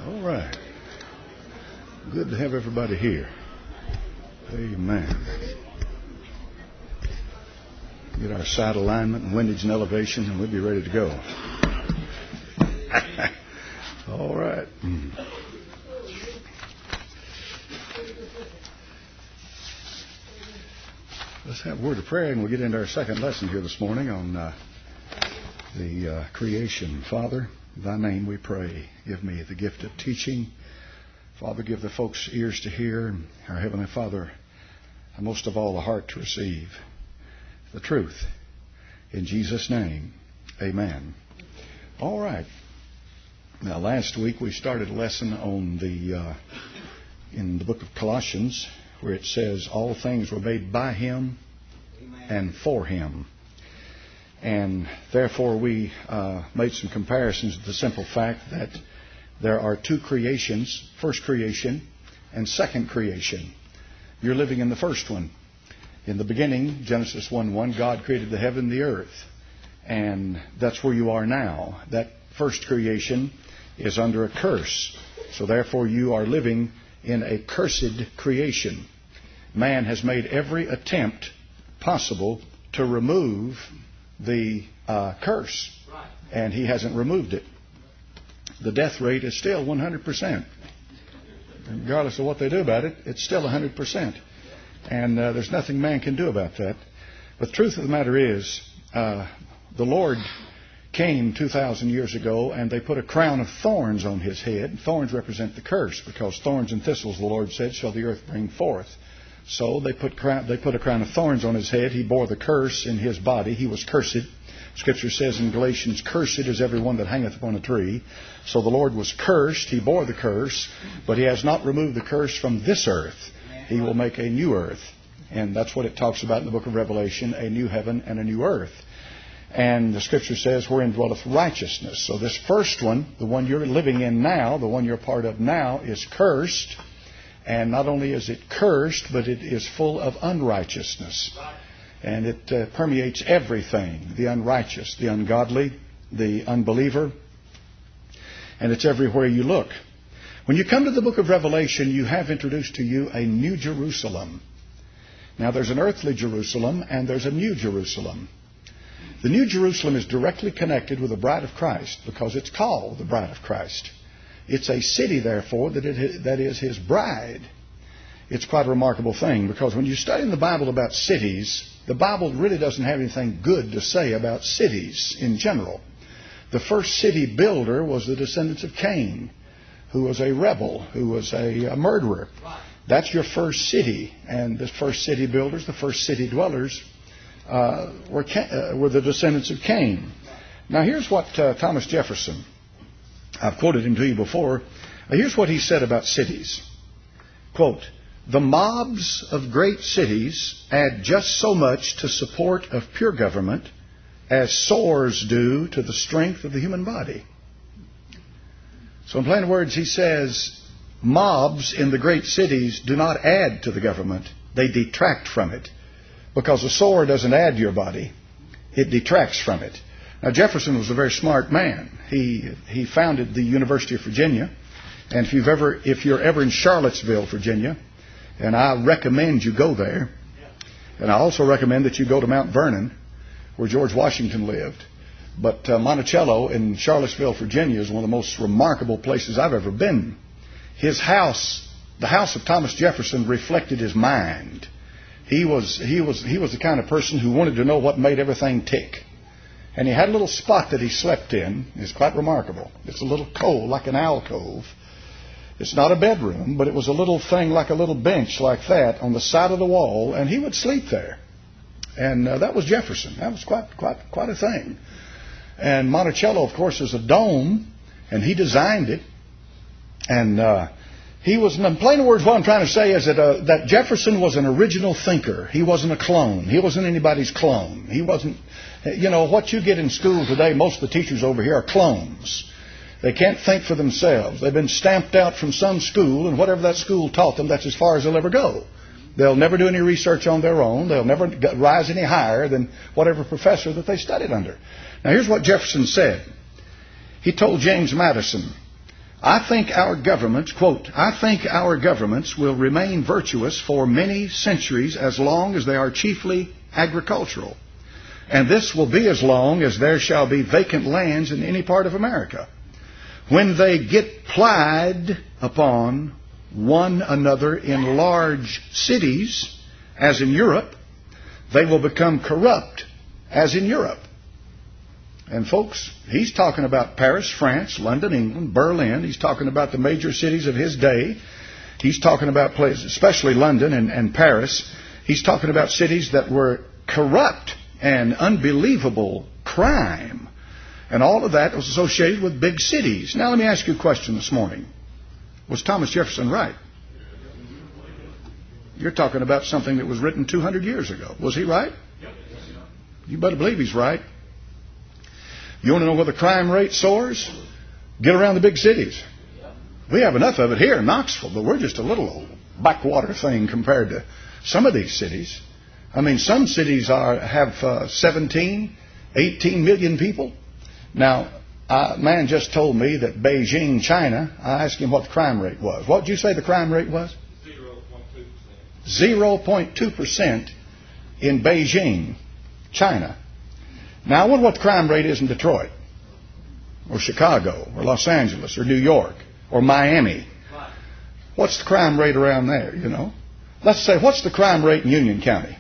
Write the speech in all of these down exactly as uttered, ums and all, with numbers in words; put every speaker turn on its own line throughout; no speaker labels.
All right. Good to have everybody here. Amen. Get our side alignment and windage and elevation, and we'll be ready to go. All right. Let's have a word of prayer, and we'll get into our second lesson here this morning on uh, the uh, creation. Father, in thy name we pray. Give me the gift of teaching. Father, give the folks ears to hear, and our Heavenly Father, and most of all, a heart to receive the truth. In Jesus' name, amen. All right. Now, last week we started a lesson on the uh, in the book of Colossians, where it says all things were made by Him and for Him. And therefore we uh, made some comparisons to the simple fact that there are two creations, first creation and second creation. You're living in the first one. In the beginning, Genesis one one, God created the heaven and the earth. And that's where you are now. That first creation is under a curse. So therefore you are living in a cursed creation. Man has made every attempt possible to remove the uh, curse. And he hasn't removed it. The death rate is still one hundred percent. Regardless of what they do about it, it's still one hundred percent. And uh, there's nothing man can do about that. But the truth of the matter is, uh, the Lord came two thousand years ago, and they put a crown of thorns on His head. Thorns represent the curse, because thorns and thistles, the Lord said, shall the earth bring forth. So they put, crown, they put a crown of thorns on His head. He bore the curse in His body. He was cursed. Scripture says in Galatians, cursed is everyone that hangeth upon a tree. So the Lord was cursed. He bore the curse, but He has not removed the curse from this earth. He will make a new earth. And that's what it talks about in the book of Revelation, a new heaven and a new earth. And the Scripture says, wherein dwelleth righteousness. So this first one, the one you're living in now, the one you're part of now, is cursed. And not only is it cursed, but it is full of unrighteousness. And it uh, permeates everything, the unrighteous, the ungodly, the unbeliever. And it's everywhere you look. When you come to the book of Revelation, you have introduced to you a new Jerusalem. Now, there's an earthly Jerusalem and there's a new Jerusalem. The new Jerusalem is directly connected with the bride of Christ because it's called the bride of Christ. It's a city, therefore, that, it, that is His bride. It's quite a remarkable thing, because when you study in the Bible about cities, the Bible really doesn't have anything good to say about cities in general. The first city builder was the descendants of Cain, who was a rebel, who was a, a murderer. That's your first city. And the first city builders, the first city dwellers, uh, were, uh, were the descendants of Cain. Now here's what uh, Thomas Jefferson, I've quoted him to you before. Uh, here's what he said about cities. Quote, the mobs of great cities add just so much to support of pure government as sores do to the strength of the human body. So in plain words, he says, mobs in the great cities do not add to the government. They detract from it. Because a sore doesn't add to your body. It detracts from it. Now, Jefferson was a very smart man. He he founded the University of Virginia. And if you've ever, if you're ever in Charlottesville, Virginia, and I recommend you go there, and I also recommend that you go to Mount Vernon, where George Washington lived. But uh, Monticello in Charlottesville, Virginia, is one of the most remarkable places I've ever been. His house, the house of Thomas Jefferson, reflected his mind. He was he was he was the kind of person who wanted to know what made everything tick. And he had a little spot that he slept in. It's quite remarkable. It's a little cove, like an alcove. It's not a bedroom, but it was a little thing like a little bench like that on the side of the wall, and he would sleep there. And uh, that was Jefferson. That was quite quite quite a thing. And Monticello, of course, is a dome, and he designed it. And uh, he was, in plain words, what I'm trying to say is that uh, that Jefferson was an original thinker. He wasn't a clone. He wasn't anybody's clone. He wasn't, you know, what you get in school today, most of the teachers over here are clones. They can't think for themselves. They've been stamped out from some school, and whatever that school taught them, that's as far as they'll ever go. They'll never do any research on their own. They'll never rise any higher than whatever professor that they studied under. Now, here's what Jefferson said. He told James Madison, I think our governments, quote, I think our governments will remain virtuous for many centuries as long as they are chiefly agricultural. And this will be as long as there shall be vacant lands in any part of America. When they get plied upon one another in large cities, as in Europe, they will become corrupt, as in Europe. And folks, he's talking about Paris, France, London, England, Berlin. He's talking about the major cities of his day. He's talking about places, especially London and, and Paris. He's talking about cities that were corrupt and unbelievable crime. And all of that was associated with big cities. Now let me ask you a question this morning. Was Thomas Jefferson right? You're talking about something that was written two hundred years ago. Was he right? You better believe he's right. You want to know where the crime rate soars? Get around the big cities. We have enough of it here in Knoxville, but we're just a little old backwater thing compared to some of these cities. I mean, some cities are have uh, seventeen, eighteen million people. Now, a man just told me that Beijing, China, I asked him what the crime rate was. What did you say the crime rate was?
zero point two percent.
zero point two percent in Beijing, China. Now, I wonder what the crime rate is in Detroit, or Chicago, or Los Angeles, or New York, or Miami. What's the crime rate around there, you know? Let's say, what's the crime rate in Union County?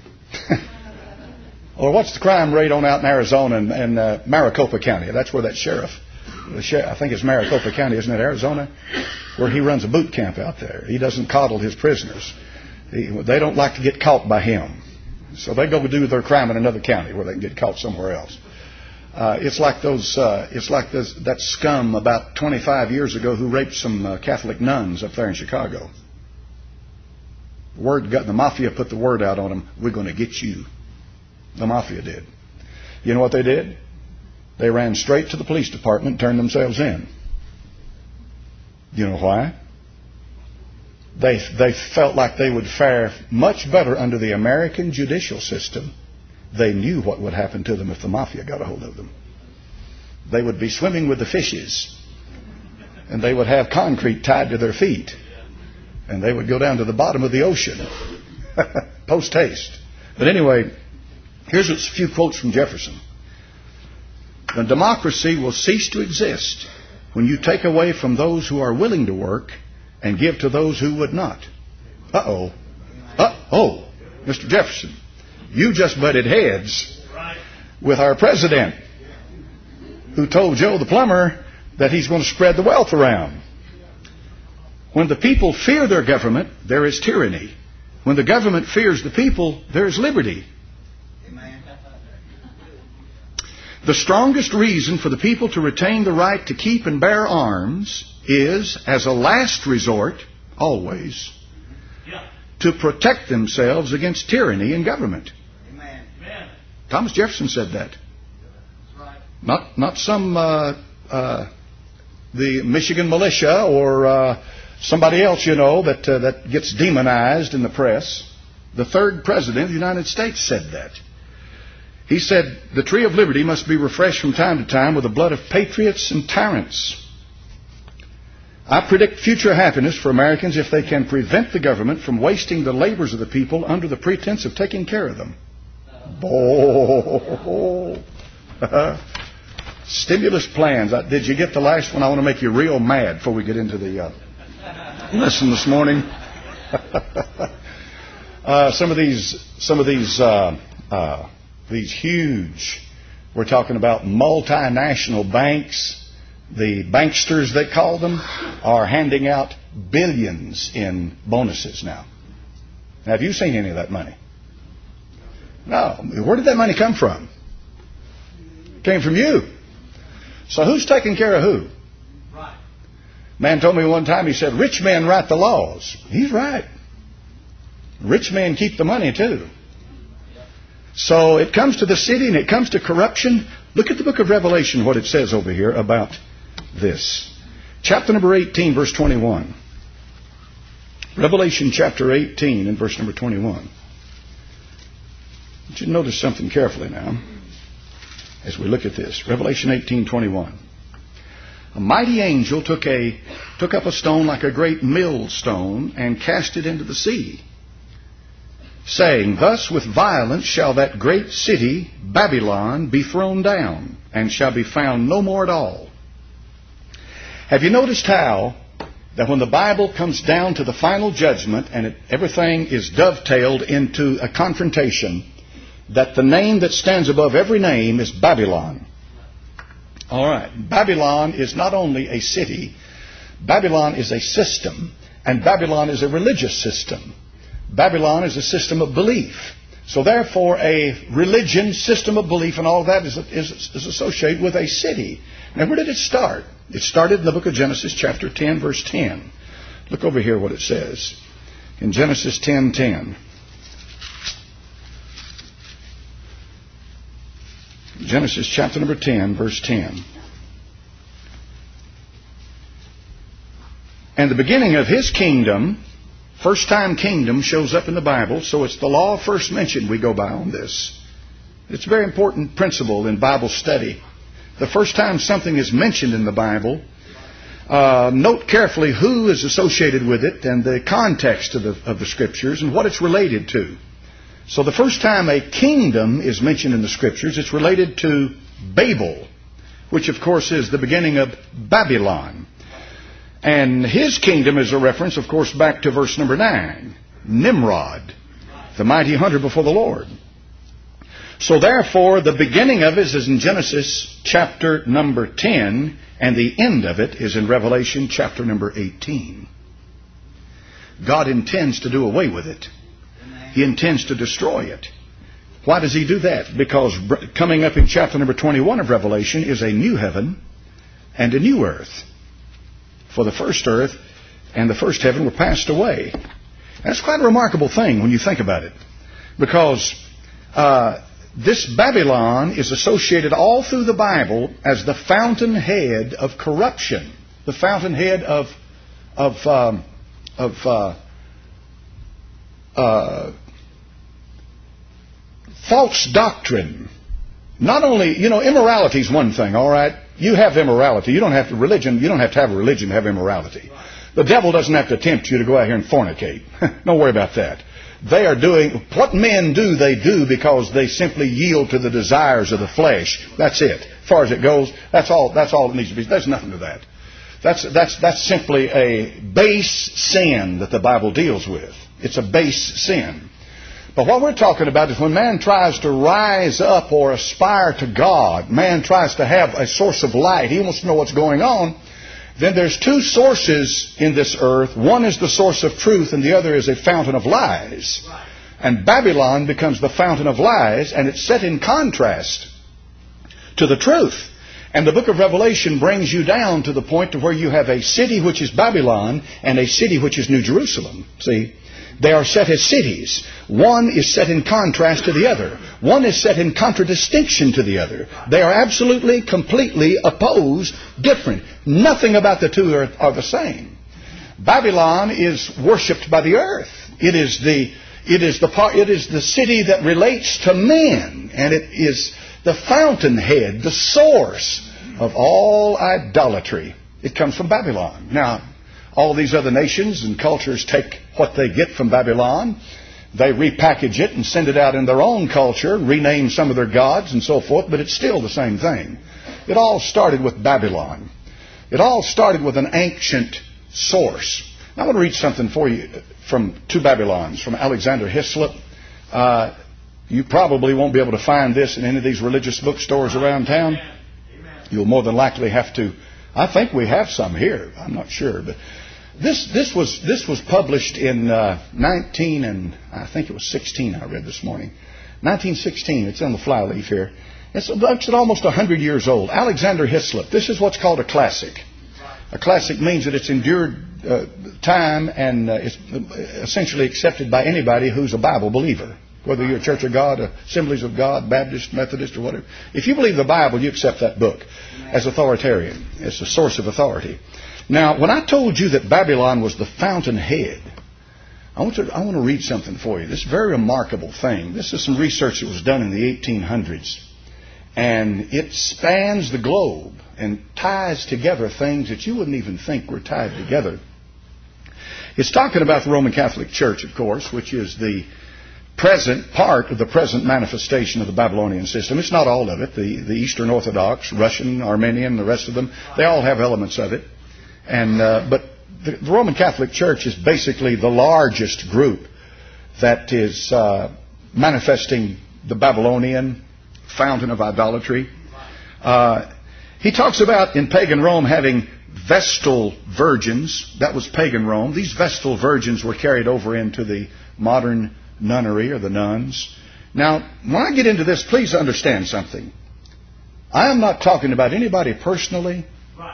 Or what's the crime rate on out in Arizona and, and uh, Maricopa County? That's where that sheriff, the sheriff, I think it's Maricopa County, isn't it, Arizona? Where he runs a boot camp out there. He doesn't coddle his prisoners. He, they don't like to get caught by him. So they go do their crime in another county where they can get caught somewhere else. Uh, it's like those. Uh, it's like this, that scum about twenty-five years ago who raped some uh, Catholic nuns up there in Chicago. Word got the mafia put the word out on them. We're going to get you. The mafia did. You know what they did? They ran straight to the police department and turned themselves in. You know why? They they felt like they would fare much better under the American judicial system. They knew what would happen to them if the mafia got a hold of them. They would be swimming with the fishes. And they would have concrete tied to their feet. And they would go down to the bottom of the ocean. Post haste. But anyway, here's a few quotes from Jefferson. The democracy will cease to exist when you take away from those who are willing to work and give to those who would not. Uh-oh. Uh-oh. Mister Jefferson, you just butted heads with our president who told Joe the plumber that he's going to spread the wealth around. When the people fear their government, there is tyranny. When the government fears the people, there is liberty. The strongest reason for the people to retain the right to keep and bear arms is, as a last resort, always, yeah, to protect themselves against tyranny and government. Amen. Thomas Jefferson said that. That's right. Not not some uh, uh, the Michigan militia or uh, somebody else, you know, that uh, that gets demonized in the press. The third president of the United States said that. He said, the tree of liberty must be refreshed from time to time with the blood of patriots and tyrants. I predict future happiness for Americans if they can prevent the government from wasting the labors of the people under the pretense of taking care of them. Oh. Stimulus plans. Did you get the last one? I want to make you real mad before we get into the uh, lesson this morning. uh, some of these, some of these, uh, uh, these huge, we're talking about multinational banks. The banksters, they call them, are handing out billions in bonuses now. Now, have you seen any of that money? No. Where did that money come from? It came from you. So who's taking care of who? Right. Man told me one time, he said, rich men write the laws. He's right. Rich men keep the money too. So it comes to the city and it comes to corruption. Look at the book of Revelation, what it says over here about this. Chapter number eighteen, verse twenty-one. Revelation chapter eighteen and verse number twenty-one. I want you to notice something carefully now as we look at this. Revelation eighteen, twenty-one. a mighty angel took a took up a stone like a great millstone and cast it into the sea, saying, Thus with violence shall that great city, Babylon, be thrown down, and shall be found no more at all. Have you noticed how that when the Bible comes down to the final judgment and it, everything is dovetailed into a confrontation, that the name that stands above every name is Babylon? All right. Babylon is not only a city, Babylon is a system, and Babylon is a religious system. Babylon is a system of belief. So therefore, a religion, system of belief, and all of that is, is, is associated with a city. Now, where did it start? It started in the book of Genesis, chapter ten, verse ten. Look over here what it says. In Genesis ten ten. Genesis chapter number ten, verse ten. And the beginning of his kingdom, first time kingdom shows up in the Bible, so it's the law first mentioned we go by on this. It's a very important principle in Bible study. The first time something is mentioned in the Bible, uh, note carefully who is associated with it and the context of the, of the Scriptures and what it's related to. So the first time a kingdom is mentioned in the Scriptures, it's related to Babel, which of course is the beginning of Babylon. And his kingdom is a reference, of course, back to verse number nine. Nimrod, the mighty hunter before the Lord. So therefore, the beginning of it is in Genesis chapter number ten, and the end of it is in Revelation chapter number eighteen. God intends to do away with it. He intends to destroy it. Why does he do that? Because coming up in chapter number twenty-one of Revelation is a new heaven and a new earth. For the first earth and the first heaven were passed away. That's quite a remarkable thing when you think about it. Because uh, this Babylon is associated all through the Bible as the fountainhead of corruption. The fountainhead of, of, um, of uh, uh, false doctrine. Not only, you know, immorality is one thing, all right? You have immorality. You don't have to religion. You don't have to have a religion to have immorality. The devil doesn't have to tempt you to go out here and fornicate. Don't worry about that. They are doing what men do. They do because they simply yield to the desires of the flesh. That's it. As far as it goes, that's all. That's all it needs to be. There's nothing to that. That's that's that's simply a base sin that the Bible deals with. It's a base sin. But what we're talking about is when man tries to rise up or aspire to God, man tries to have a source of light, he wants to know what's going on, then there's two sources in this earth. One is the source of truth and the other is a fountain of lies. And Babylon becomes the fountain of lies, and it's set in contrast to the truth. And the book of Revelation brings you down to the point to where you have a city which is Babylon and a city which is New Jerusalem. See? They are set as cities. One is set in contrast to the other. One is set in contradistinction to the other. They are absolutely, completely opposed, different. Nothing about the two are, are the same. Babylon is worshipped by the earth. It is the it is the part it is the city that relates to men, and it is the fountainhead, the source of all idolatry. It comes from Babylon. Now, all these other nations and cultures take what they get from Babylon. They repackage it and send it out in their own culture, rename some of their gods and so forth, but it's still the same thing. It all started with Babylon. It all started with an ancient source. Now, I want to read something for you from two Babylons, from Alexander Hislop. Uh, you probably won't be able to find this in any of these religious bookstores around town. You'll more than likely have to. I think we have some here. I'm not sure, but This this was this was published in uh, nineteen and I think it was sixteen. I read this morning, nineteen sixteen. It's on the flyleaf here. It's, it's almost a hundred years old. Alexander Hislop. This is what's called a classic. A classic means that it's endured uh, time and uh, it's essentially accepted by anybody who's a Bible believer, whether you're a Church of God, Assemblies of God, Baptist, Methodist, or whatever. If you believe the Bible, you accept that book as authoritarian. It's a source of authority. Now, when I told you that Babylon was the fountainhead, I want to, I want to read something for you. This very remarkable thing. This is some research that was done in the eighteen hundreds. And it spans the globe and ties together things that you wouldn't even think were tied together. It's talking about the Roman Catholic Church, of course, which is the present part of the present manifestation of the Babylonian system. It's not all of it. The, the Eastern Orthodox, Russian, Armenian, the rest of them, they all have elements of it. And uh, but the, the Roman Catholic Church is basically the largest group that is uh, manifesting the Babylonian fountain of idolatry. Uh, he talks about in pagan Rome having Vestal virgins. That was pagan Rome. These Vestal virgins were carried over into the modern nunnery or the nuns. Now, when I get into this, please understand something. I am not talking about anybody personally,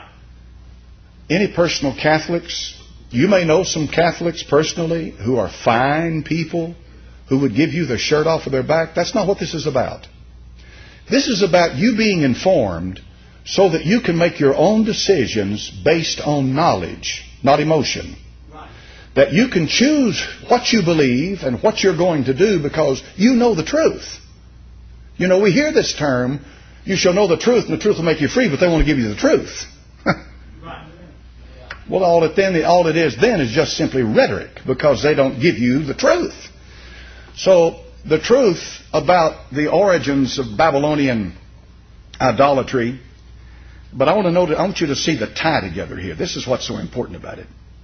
any personal Catholics. You may know some Catholics personally who are fine people who would give you the shirt off of their back. That's not what this is about. This is about you being informed so that you can make your own decisions based on knowledge, not emotion. Right. That you can choose what you believe and what you're going to do because you know the truth. You know, we hear this term, you shall know the truth and the truth will make you free, but they want to give you the truth. Right. Well, all it, then, all it is then is just simply rhetoric because they don't give you the truth. So the truth about the origins of Babylonian idolatry. But I want to know that, I want you to see the tie together here. This is what's so important about it.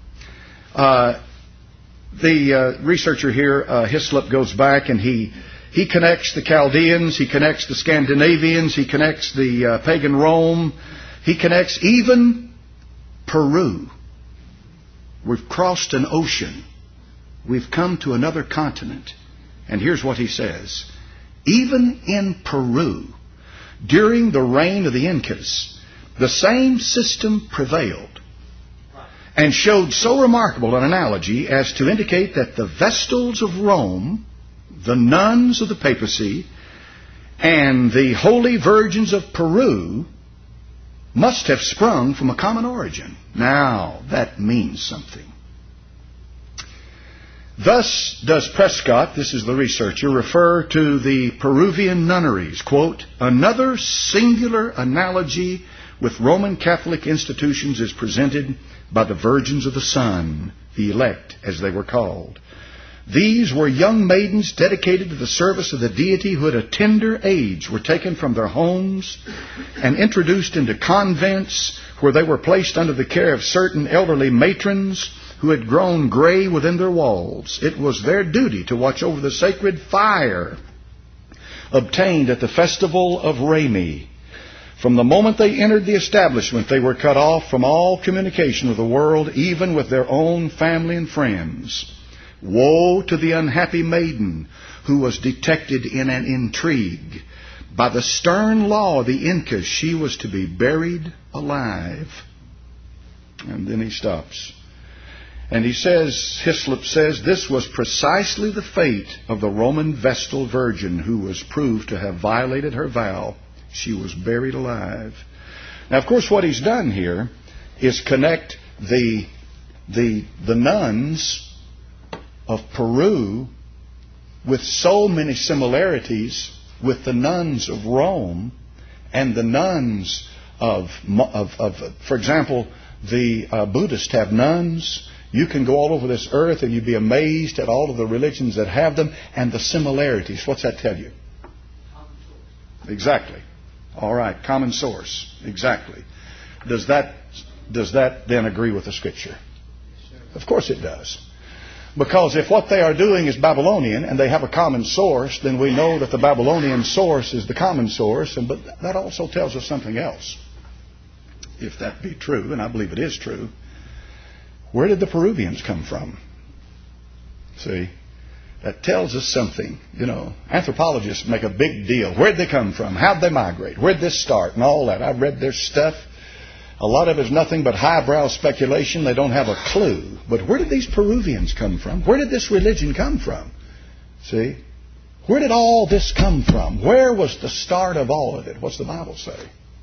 Uh, the uh, researcher here, uh, Hislop, goes back and he he connects the Chaldeans, he connects the Scandinavians, he connects the uh, pagan Rome, he connects even Peru. We've crossed an ocean. We've come to another continent. And here's what he says. Even in Peru, during the reign of the Incas, the same system prevailed and showed so remarkable an analogy as to indicate that the Vestals of Rome, the nuns of the papacy, and the holy virgins of Peru must have sprung from a common origin. Now, that means something. Thus does Prescott, this is the researcher, refer to the Peruvian nunneries, quote, another singular analogy with Roman Catholic institutions is presented by the Virgins of the Sun, the elect, as they were called. These were young maidens dedicated to the service of the deity who at a tender age were taken from their homes and introduced into convents where they were placed under the care of certain elderly matrons who had grown gray within their walls. It was their duty to watch over the sacred fire obtained at the festival of Rami. From the moment they entered the establishment, they were cut off from all communication with the world, even with their own family and friends. Woe to the unhappy maiden who was detected in an intrigue. By the stern law of the Incas, she was to be buried alive. And then he stops. And he says, Hislop says, this was precisely the fate of the Roman Vestal Virgin who was proved to have violated her vow. She was buried alive. Now, of course, what he's done here is connect the, the, the nuns of Peru with so many similarities with the nuns of Rome and the nuns of, of, of for example, the uh, Buddhists have nuns. You can go all over this earth and you'd be amazed at all of the religions that have them and the similarities. What's that tell you? Exactly. All right, common source. Exactly. Does that does that then agree with the Scripture? Of course it does. Because if what they are doing is Babylonian and they have a common source, then we know that the Babylonian source is the common source. And but that also tells us something else. If that be true, and I believe it is true, where did the Peruvians come from? See? That tells us something. You know, anthropologists make a big deal. Where'd they come from? How'd they migrate? Where'd this start? And all that. I've read their stuff. A lot of it is nothing but highbrow speculation. They don't have a clue. But where did these Peruvians come from? Where did this religion come from? See? Where did all this come from? Where was the start of all of it? What's the Bible say?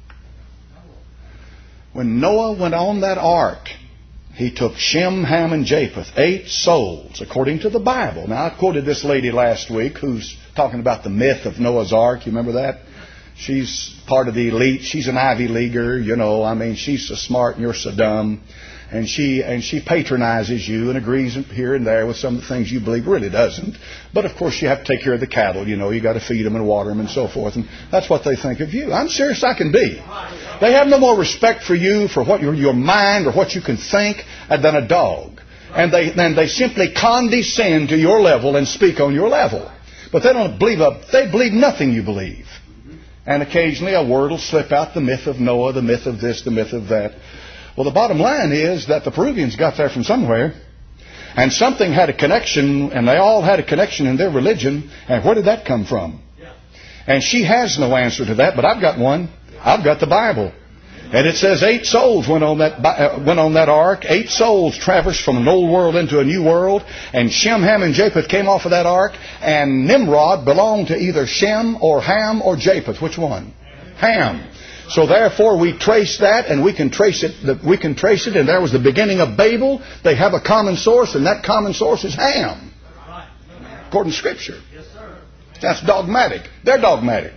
When Noah went on that ark, he took Shem, Ham, and Japheth, eight souls, according to the Bible. Now, I quoted this lady last week who's talking about the myth of Noah's Ark. You remember that? she's part of the elite. She's an Ivy Leaguer, you know. I mean, she's so smart and you're so dumb. And she and she patronizes you and agrees here and there with some of the things you believe. Really doesn't. But, of course, you have to take care of the cattle. You know, you got to feed them and water them and so forth. And that's what they think of you. I'm serious I can be. They have no more respect for you, for what your, your mind or what you can think, than a dog. And they, then they simply condescend to your level and speak on your level. But they don't believe a, they believe nothing you believe. And occasionally a word will slip out, the myth of Noah, the myth of this, the myth of that. Well, the bottom line is that the Peruvians got there from somewhere, and something had a connection, and they all had a connection in their religion. And where did that come from? And she has no answer to that, but I've got one. I've got the Bible. And it says eight souls went on that uh, went on that ark. Eight souls traversed from an old world into a new world. And Shem, Ham, and Japheth came off of that ark. And Nimrod belonged to either Shem or Ham or Japheth. Which one? Ham. So therefore we trace that, and we can trace it. We can trace it, and there was the beginning of Babel. They have a common source, and that common source is Ham, according to Scripture. That's dogmatic. They're dogmatic.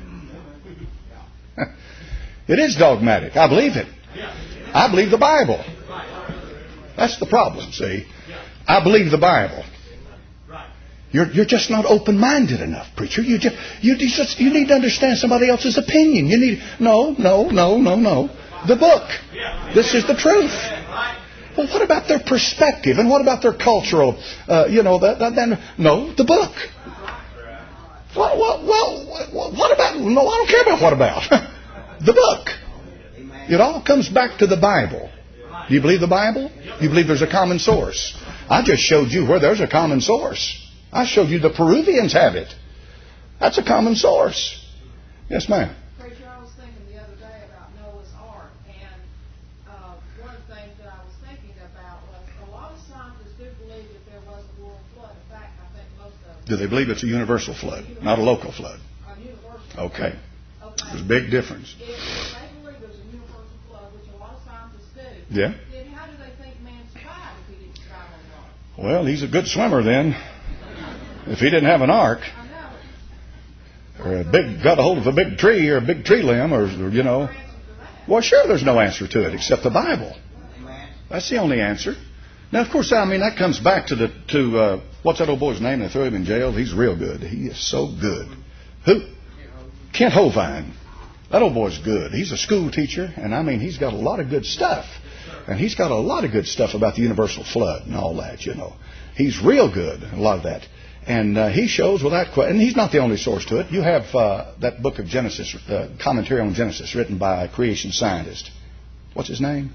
It is dogmatic. I believe it. I believe the Bible. That's the problem, see. I believe the Bible. You're, you're just not open-minded enough, preacher. You just, you, just, you need to understand somebody else's opinion. You need... No, no, no, no, no. The book. This is the truth. Well, what about their perspective? And what about their cultural... Uh, you know, that, that, that, no, the book. Well, well, well, what about... No, I don't care about what about. The book. It all comes back to the Bible. Do you believe the Bible? You believe there's a common source? I just showed you where there's a common source. I showed you the Peruvians have it. That's a common source. Yes, ma'am.
Preacher, I was thinking the other day about Noah's Ark, and uh, one of the things that I was thinking about was a lot of scientists do believe that there was a world flood. In fact, I think most of them.
Do they believe it's a universal flood, not a local flood?
A universal.
Okay.
Okay.
There's a big difference.
If they believe there's a universal flood, which a lot of scientists do,
yeah.
then how do they think man survived if he didn't survive on the ark?
Well, he's a good swimmer then. If he didn't have an ark, or a big, got a hold of a big tree or a big tree limb, or, you know. Well, sure, there's no answer to it except the Bible. That's the only answer. Now, of course, I mean, that comes back to the, to, uh, what's that old boy's name? They threw him in jail. He's real good. He is so good. Who? Kent Hovind. That old boy's good. He's a school teacher, and I mean, he's got a lot of good stuff. And he's got a lot of good stuff about the universal flood and all that, you know. He's real good, a lot of that. And uh, he shows without question, and he's not the only source to it. You have uh, that book of Genesis, uh, commentary on Genesis, written by a creation scientist. What's his name?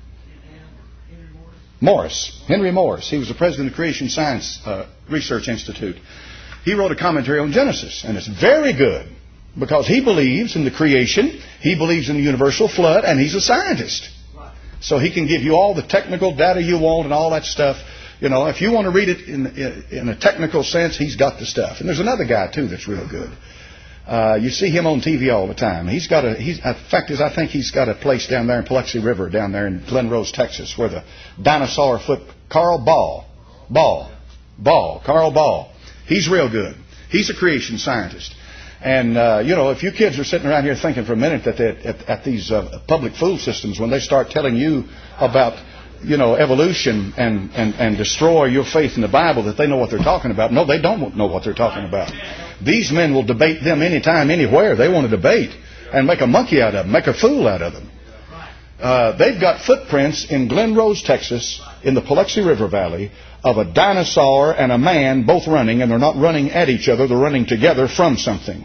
Morris. Henry Morris. He was the president of the Creation Science uh, Research Institute. He wrote a commentary on Genesis, and it's very good because he believes in the creation, he believes in the universal flood, and he's a scientist. So he can give you all the technical data you want and all that stuff. You know, if you want to read it in, in, in a technical sense, he's got the stuff. And there's another guy, too, that's real good. Uh, you see him on T V all the time. He's got a, he's, the fact is, I think he's got a place down there in Biloxi River, down there in Glen Rose, Texas, where the dinosaur foot, Carl Ball, Ball, Ball, Carl Ball. He's real good. He's a creation scientist. And, uh, you know, if you kids are sitting around here thinking for a minute that they, at, at these uh, public food systems, when they start telling you about, you know, evolution and, and, and destroy your faith in the Bible, that they know what they're talking about. No, they don't know what they're talking about. These men will debate them anytime, anywhere. They want to debate and make a monkey out of them, make a fool out of them. Uh, they've got footprints in Glen Rose, Texas, in the Biloxi River Valley, of a dinosaur and a man both running, and they're not running at each other, they're running together from something.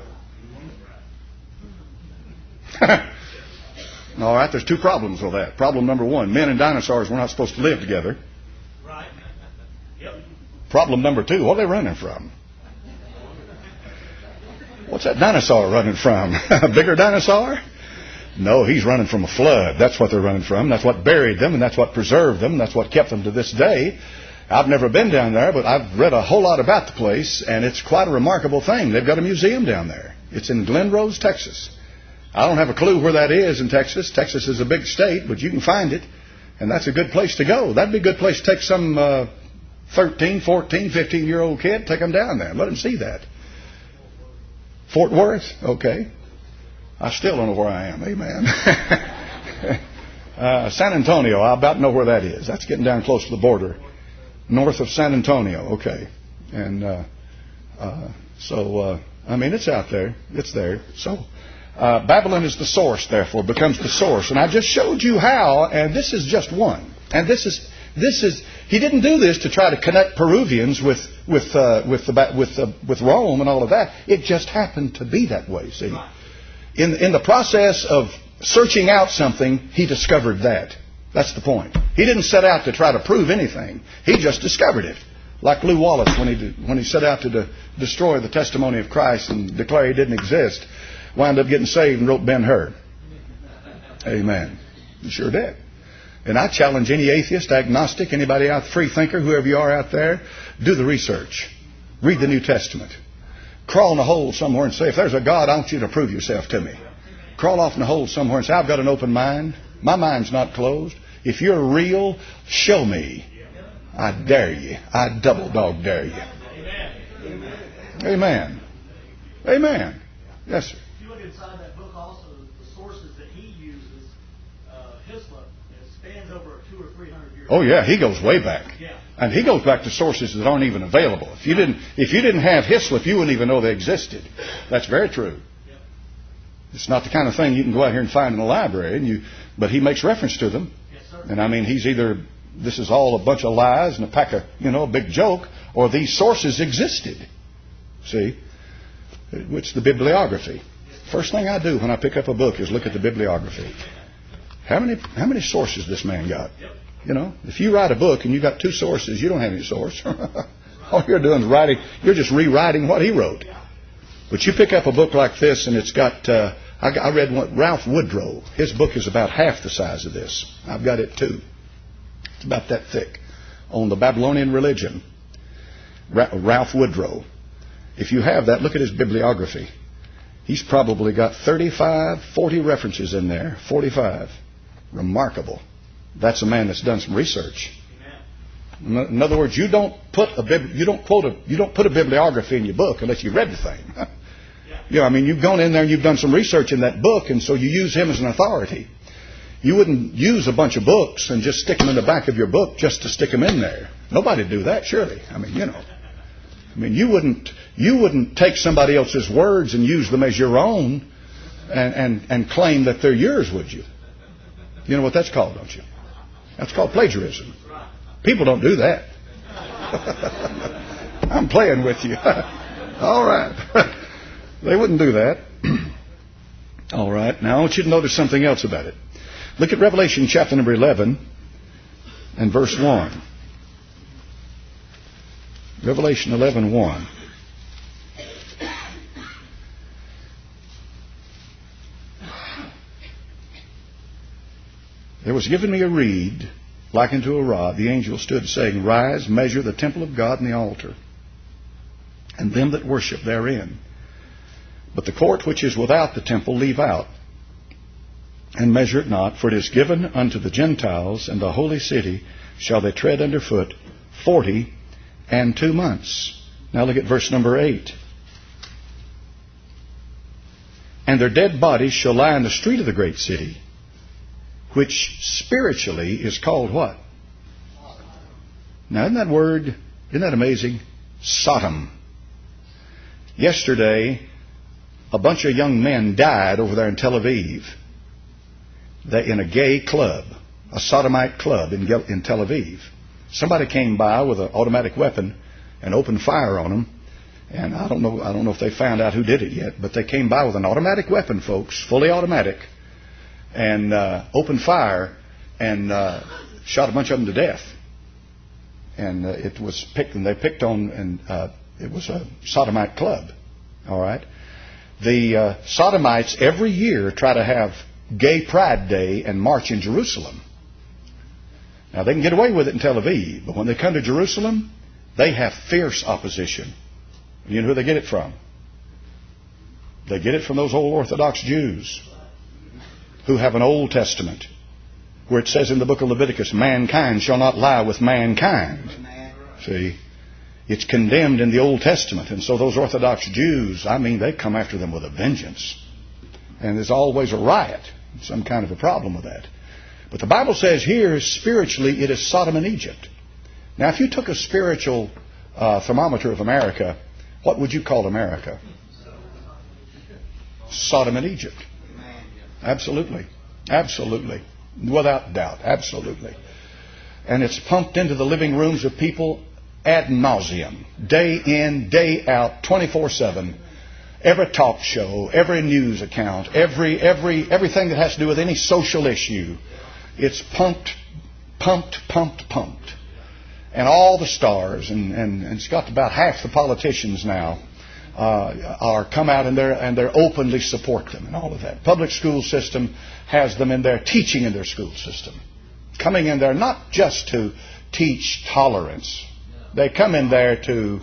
All right, there's two problems with that. Problem number one, men and dinosaurs were not supposed to live together.
Right. Yep.
Problem number two, what are they running from? What's that dinosaur running from? A bigger dinosaur? No, he's running from a flood. That's what they're running from. That's what buried them, and that's what preserved them. That's what kept them to this day. I've never been down there, but I've read a whole lot about the place, and it's quite a remarkable thing. They've got a museum down there. It's in Glen Rose, Texas. I don't have a clue where that is in Texas. Texas is a big state, but you can find it, and that's a good place to go. That'd be a good place to take some uh, thirteen, fourteen, fifteen-year-old kid, take them down there, let them see that. Fort Worth? Okay. I still don't know where I am. Amen. uh, San Antonio, I about know where that is. That's getting down close to the border. North of San Antonio. Okay. And uh, uh, so, uh, I mean, it's out there. It's there. So, uh, Babylon is the source, therefore, becomes the source. And I just showed you how, and this is just one. And this is, this is, he didn't do this to try to connect Peruvians with, with, uh, with, the, with, uh, with Rome and all of that. It just happened to be that way, see. In, in the process of searching out something, he discovered that. That's the point. He didn't set out to try to prove anything. He just discovered it. Like Lew Wallace when he did, when he set out to de- destroy the testimony of Christ and declare he didn't exist, wound up getting saved and wrote Ben-Hur. Amen. He sure did. And I challenge any atheist, agnostic, anybody out, free thinker, whoever you are out there, do the research. Read the New Testament. Crawl in a hole somewhere and say, if there's a God, I want you to prove yourself to me. Crawl off in a hole somewhere and say, I've got an open mind. My mind's not closed. If you're real, show me. I dare you. I double dog dare you. Amen. Amen. Amen. Yes, sir.
If you look inside that book also, the sources that he uses, uh, Hislop, it spans over two or three hundred years.
Oh yeah, he goes way back.
Yeah.
And he goes back to sources that aren't even available. If you didn't, if you didn't have Hislop, you wouldn't even know they existed. That's very true.
Yep.
It's not the kind of thing you can go out here and find in a library, and you, but he makes reference to them.
Yes, sir.
And I mean, he's either this is all a bunch of lies and a pack of, you know, a big joke, or these sources existed. See, which the bibliography. First thing I do when I pick up a book is look at the bibliography. How many how many sources this man got?
Yep.
You know, if you write a book and you got two sources, you don't have any source. All you're doing is writing. You're just rewriting what he wrote. But you pick up a book like this, and it's got. Uh, I, I read one, Ralph Woodrow. His book is about half the size of this. I've got it too. It's about that thick. On the Babylonian religion. Ra- Ralph Woodrow. If you have that, look at his bibliography. He's probably got thirty-five, forty references in there. forty-five. Remarkable. That's a man that's done some research. Amen. In other words, you don't put a bib- you don't quote a you don't put a bibliography in your book unless you read the thing. Yeah. You know, I mean, you've gone in there and you've done some research in that book, and so you use him as an authority. You wouldn't use a bunch of books and just stick them in the back of your book just to stick them in there. Nobody'd do that, surely. I mean, you know. I mean, you wouldn't you wouldn't take somebody else's words and use them as your own and, and, and claim that they're yours, would you? You know what that's called, don't you? That's called plagiarism. People don't do that. I'm playing with you. All right. They wouldn't do that. All right. Now I want you to notice something else about it. Look at Revelation chapter number eleven and verse one. Revelation eleven one. There was given me a reed like unto a rod. The angel stood saying, Rise, measure the temple of God and the altar, and them that worship therein. But the court which is without the temple leave out, and measure it not, for it is given unto the Gentiles, and the holy city shall they tread under foot forty and two months. Now look at verse number eight. And their dead bodies shall lie in the street of the great city, which spiritually is called what? Now isn't that word, isn't that amazing? Sodom. Yesterday, a bunch of young men died over there in Tel Aviv. They, in a gay club, a sodomite club in, in Tel Aviv. Somebody came by with an automatic weapon and opened fire on them. And I don't know, I don't know if they found out who did it yet, but they came by with an automatic weapon, folks, fully automatic, and uh, opened fire and uh, shot a bunch of them to death. And uh, it was picked, and they picked on, and uh, it was a sodomite club. All right. The uh, sodomites every year try to have Gay Pride Day and march in Jerusalem. Now they can get away with it in Tel Aviv, but when they come to Jerusalem, they have fierce opposition. You know who they get it from? They get it from those old Orthodox Jews who have an Old Testament where it says in the book of Leviticus, mankind shall not lie with mankind. See? It's condemned in the Old Testament. And so those Orthodox Jews, I mean, they come after them with a vengeance. And there's always a riot, some kind of a problem with that. But the Bible says here, spiritually, it is Sodom and Egypt. Now, if you took a spiritual uh, thermometer of America, what would you call America? Sodom and Egypt. Absolutely. Absolutely. Without doubt. Absolutely. And it's pumped into the living rooms of people ad nauseum. Day in, day out, twenty-four seven. Every talk show, every news account, every every everything that has to do with any social issue, it's pumped, pumped, pumped, pumped. And all the stars, and, and, and it's got about half the politicians now, uh, are come out and they're, and they're openly support them and all of that. Public school system has them in there, teaching in their school system. Coming in there not just to teach tolerance. They come in there to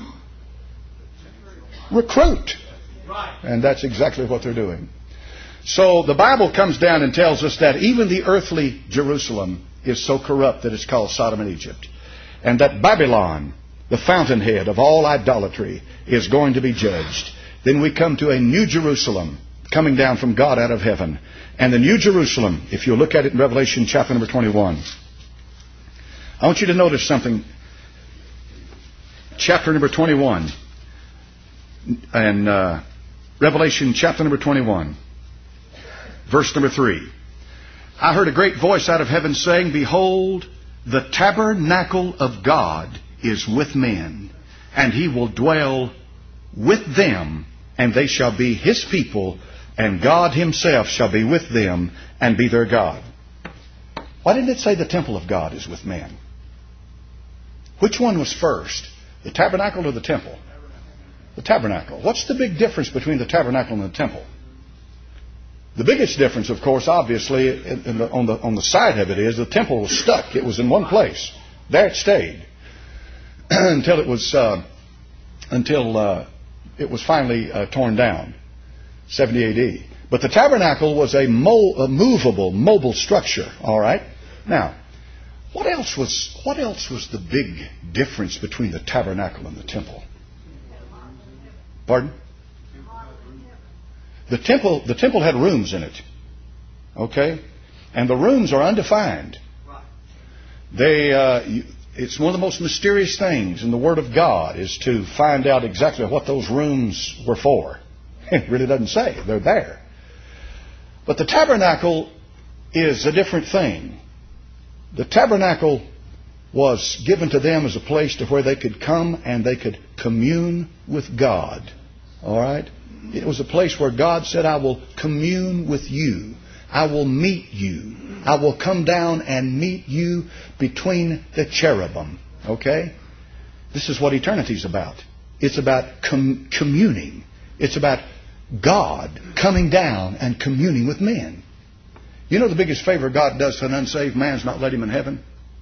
recruit. And that's exactly what they're doing. So the Bible comes down and tells us that even the earthly Jerusalem is so corrupt that it's called Sodom and Egypt. And that Babylon, the fountainhead of all idolatry, is going to be judged. Then we come to a new Jerusalem coming down from God out of heaven. And the new Jerusalem, if you look at it in Revelation chapter number twenty-one, I want you to notice something. Chapter number twenty-one, and uh, Revelation chapter number twenty-one, verse number three. I heard a great voice out of heaven saying, Behold, the tabernacle of God is with men, and He will dwell with them, and they shall be His people, and God Himself shall be with them and be their God. Why didn't it say the temple of God is with men? Which one was first? The tabernacle or the temple? The tabernacle. What's the big difference between the tabernacle and the temple? The biggest difference, of course, obviously, in, in the, on the on the side of it is the temple was stuck. It was in one place. There it stayed until it was uh, until uh, it was finally uh, torn down, seventy A D. But the tabernacle was a, mo- a movable, mobile structure. All right. Now, what else was what else was the big difference between the tabernacle and the temple? Pardon? The temple, the temple had rooms in it. Okay? And the rooms are undefined. They, uh, it's one of the most mysterious things in the Word of God is to find out exactly what those rooms were for. It really doesn't say. They're there. But the tabernacle is a different thing. The tabernacle was given to them as a place to where they could come and they could commune with God. All right? It was a place where God said, I will commune with you. I will meet you. I will come down and meet you between the cherubim. Okay? This is what eternity is about. It's about com- communing. It's about God coming down and communing with men. You know the biggest favor God does to an unsaved man is not let him in heaven?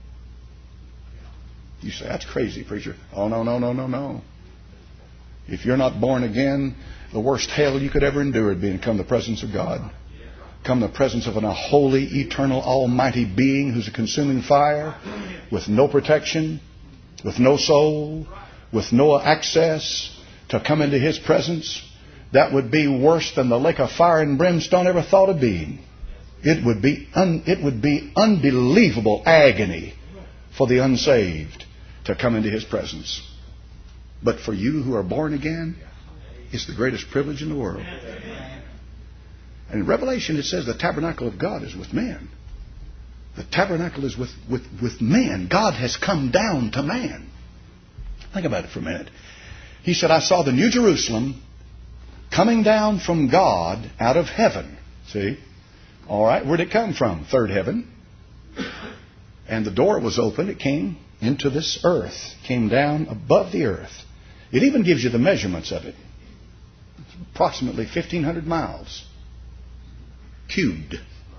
You say, that's crazy, preacher. Oh, no, no, no, no, no. If you're not born again, the worst hell you could ever endure would be to come to the presence of God. Come to the presence of a holy, eternal, almighty being who's a consuming fire, with no protection, with no soul, with no access to come into His presence. That would be worse than the lake of fire and brimstone ever thought of being. It would be un, it would be unbelievable agony for the unsaved to come into His presence. But for you who are born again, it's the greatest privilege in the world. And in Revelation it says the tabernacle of God is with men. The tabernacle is with, with, with men. God has come down to man. Think about it for a minute. He said, I saw the New Jerusalem coming down from God out of heaven. See? All right, where'd it come from? Third heaven. And the door was open. It came into this earth. Came down above the earth. It even gives you the measurements of it. It's approximately fifteen hundred miles. Cubed.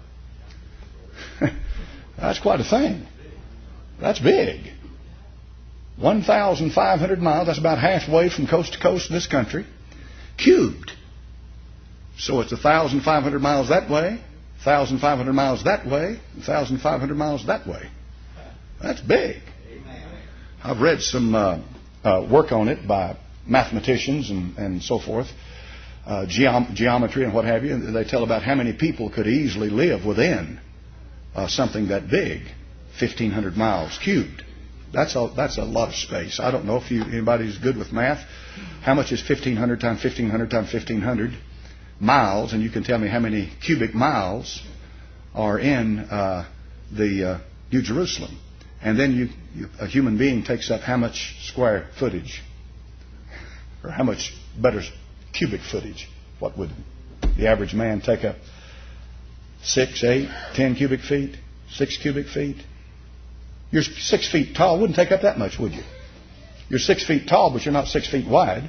That's quite a thing. That's big. one thousand five hundred miles. That's about halfway from coast to coast in this country. Cubed. So it's one thousand five hundred miles that way, one thousand five hundred miles that way, one thousand five hundred miles that way. That's big. I've read some uh, uh, work on it by mathematicians and, and so forth. uh, geom- geometry and what have you. And they tell about how many people could easily live within uh, something that big, fifteen hundred miles cubed. That's a, that's a lot of space. I don't know if you, anybody's good with math. How much is fifteen hundred times fifteen hundred times fifteen hundred miles? And you can tell me how many cubic miles are in uh, the uh, New Jerusalem. And then you, you, a human being takes up how much square footage? Or how much better cubic footage? What would the average man take up? Six, eight, ten cubic feet? Six cubic feet? You're six feet tall. Wouldn't take up that much, would you? You're six feet tall, but you're not six feet wide.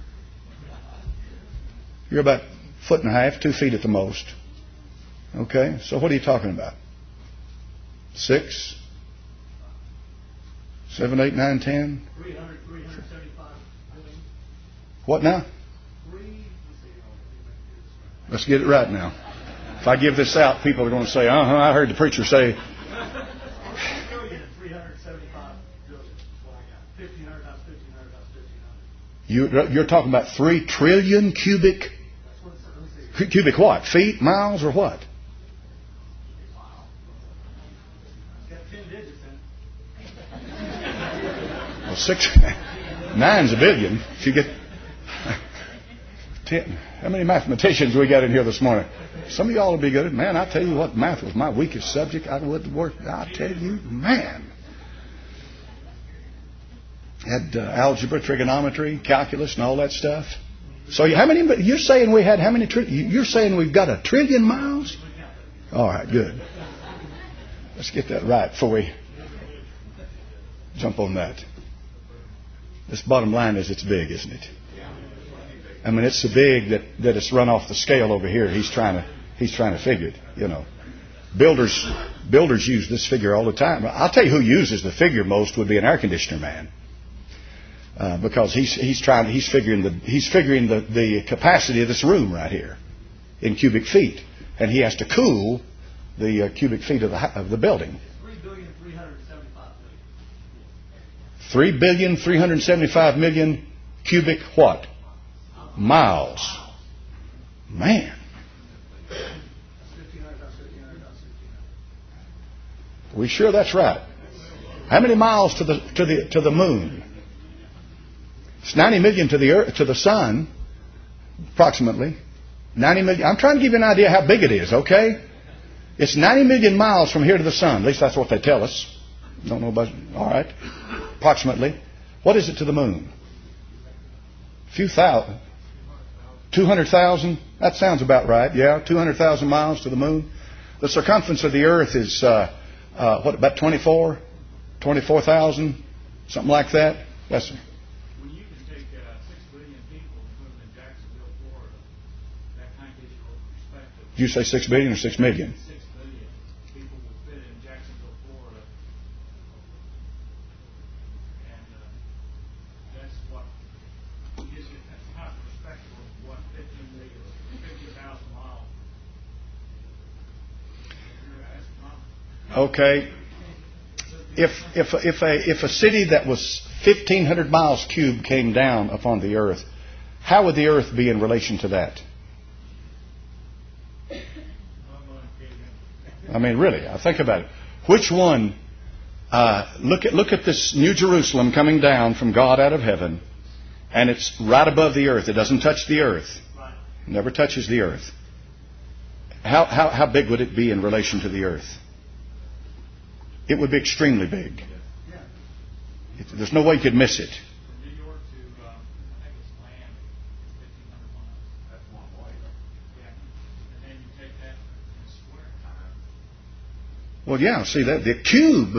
You're about a foot and a half, two feet at the most. Okay, so what are you talking about? Six? Seven, eight, nine, ten?
three hundred, three hundred seventy-five million.
What now?
Three,
Let's get it right now. If I give this out, people are going to say, uh-huh, I heard the preacher say...
three hundred seventy-five billion. That's what I got. fifteen hundred times fifteen hundred times fifteen
You,
hundred.
you're talking about three trillion cubic...
That's what it says. Let me see.
Cubic what? Feet, miles, or what?
It's got ten digits in it.
Well, six... Nine's a billion. If you get... Ten. How many mathematicians we got in here this morning? Some of y'all will be good at, man, I tell you what, math was my weakest subject. I would work. I tell you, man. Had uh, algebra, trigonometry, calculus, and all that stuff. So you, how many? You're saying we had how many? Tri- you're saying we've got a trillion miles? All right, good. Let's get that right before we jump on that. This bottom line is it's big, isn't it? I mean, it's so big that, that it's run off the scale over here. He's trying to he's trying to figure it. You know, builders builders use this figure all the time. I'll tell you who uses the figure most would be an air conditioner man, uh, because he's he's trying he's figuring the he's figuring the, the capacity of this room right here in cubic feet, and he has to cool the uh, cubic feet of the of the building.
Three billion three hundred seventy-five million.
Three billion three hundred seventy-five million cubic what? Miles. Man. We sure that's right? How many miles to the to the to the moon? It's ninety million to the earth, to the sun, approximately. Ninety million. I'm trying to give you an idea how big it is. Okay, it's ninety million miles from here to the sun. At least that's what they tell us. Don't know about. All right, approximately. What is it to the moon? A few thousand. two hundred thousand? That sounds about right. Yeah, two hundred thousand miles to the moon. The circumference of the earth is, uh, uh, what, about twenty-four? twenty-four thousand? Something like that? Yes, sir.
When you can take uh, six billion people and put them in Jacksonville, Florida, that kind of gives you a perspective.
Did you say six billion or six million?
Six billion people will fit in Jacksonville, Florida. And uh, that's what gives you that kind of perspective of what fifteen million, fifty thousand miles.
Okay. If if if a if a city that was fifteen hundred miles cubed came down upon the earth, how would the earth be in relation to that? I mean, really, I think about it. Which one? Uh, look at look at this New Jerusalem coming down from God out of heaven, and it's right above the earth. It doesn't touch the earth. It never touches the earth. How how how big would it be in relation to the earth? It would be extremely big. It, there's no way you could miss it.
From New York to, um, I think it's land, fifteen hundred miles. That's one way. Yeah. And then you take that in square time.
Well, yeah. See that the cube,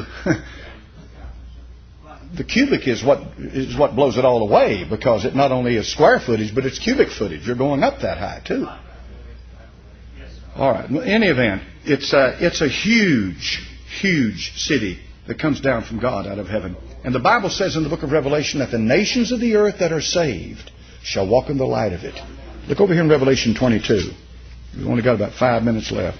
the cubic is what is what blows it all away, because it not only is square footage, but it's cubic footage. You're going up that high too. All right. In any event, it's a, it's a huge, huge city that comes down from God out of heaven. And the Bible says in the book of Revelation that the nations of the earth that are saved shall walk in the light of it. Look over here in Revelation twenty-two. We've only got about five minutes left.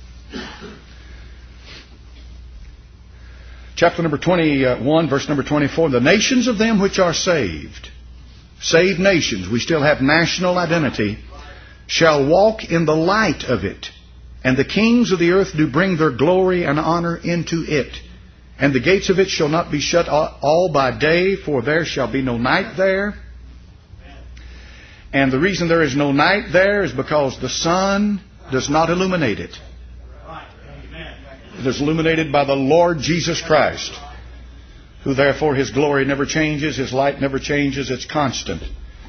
Chapter number twenty-one, verse number twenty-four. The nations of them which are saved. Saved nations. We still have national identity shall walk in the light of it. And the kings of the earth do bring their glory and honor into it. And the gates of it shall not be shut all by day, for there shall be no night there. And the reason there is no night there is because the sun does not illuminate it. It is illuminated by the Lord Jesus Christ, who therefore His glory never changes, His light never changes, it's constant.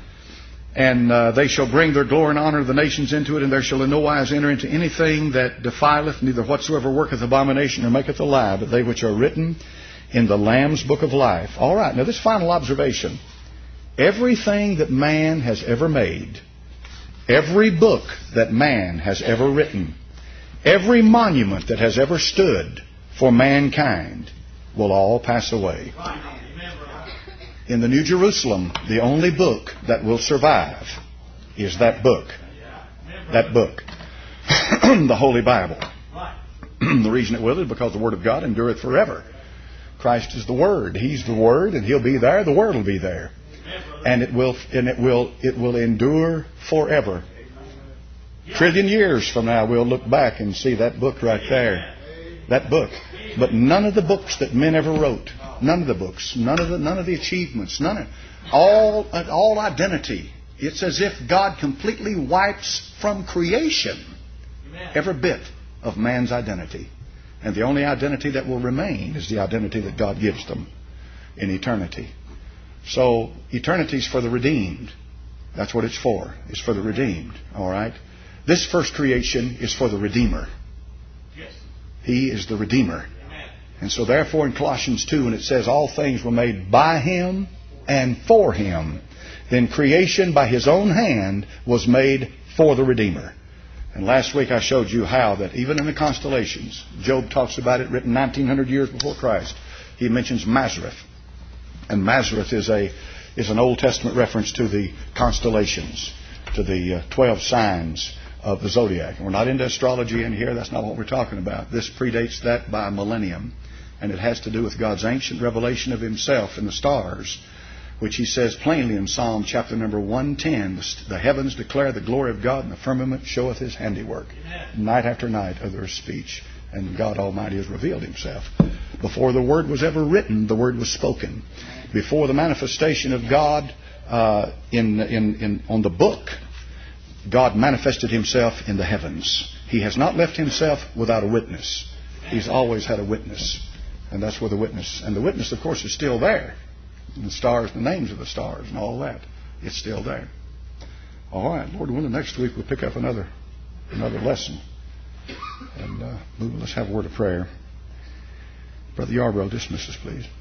And uh, they shall bring their glory and honor of the nations into it, and there shall in no wise enter into anything that defileth, neither whatsoever worketh abomination or maketh a lie, but they which are written in the Lamb's book of life. All right, now this final observation. Everything that man has ever made, every book that man has ever written, every monument that has ever stood for mankind will all pass away. In the New Jerusalem, the only book that will survive is that book. That book. The Holy Bible. The reason it will is because the Word of God endureth forever. Christ is the Word. He's the Word, and He'll be there. The Word will be there. And it will and it will it will endure forever. Trillion years from now we'll look back and see that book right there. That book. But none of the books that men ever wrote, none of the books, none of the none of the achievements, none of all all identity. It's as if God completely wipes from creation every bit of man's identity. And the only identity that will remain is the identity that God gives them in eternity. So eternity's for the redeemed. That's what it's for. It's for the redeemed. All right? This first creation is for the Redeemer.
Yes.
He is the Redeemer.
Amen.
And so therefore in Colossians two, when it says all things were made by Him and for Him, then creation by His own hand was made for the Redeemer. And last week I showed you how that even in the constellations, Job talks about it, written nineteen hundred years before Christ. He mentions Mazareth. And Mazareth is a is an Old Testament reference to the constellations, to the uh, twelve signs of the zodiac. And we're not into astrology in here. That's not what we're talking about. This predates that by a millennium. And it has to do with God's ancient revelation of Himself in the stars, which He says plainly in Psalm chapter number one ten, the, the heavens declare the glory of God, and the firmament showeth His handiwork. Amen. Night after night of their speech. And God Almighty has revealed Himself. Before the Word was ever written, the Word was spoken. Before the manifestation of God uh, in, in, in on the book, God manifested Himself in the heavens. He has not left Himself without a witness. He's always had a witness. And that's where the witness... And the witness, of course, is still there. And the stars, the names of the stars and all that. It's still there. All right, Lord willing, next week we'll pick up another another lesson. And uh, let's have a word of prayer. Brother Yarbrough, dismiss us, please.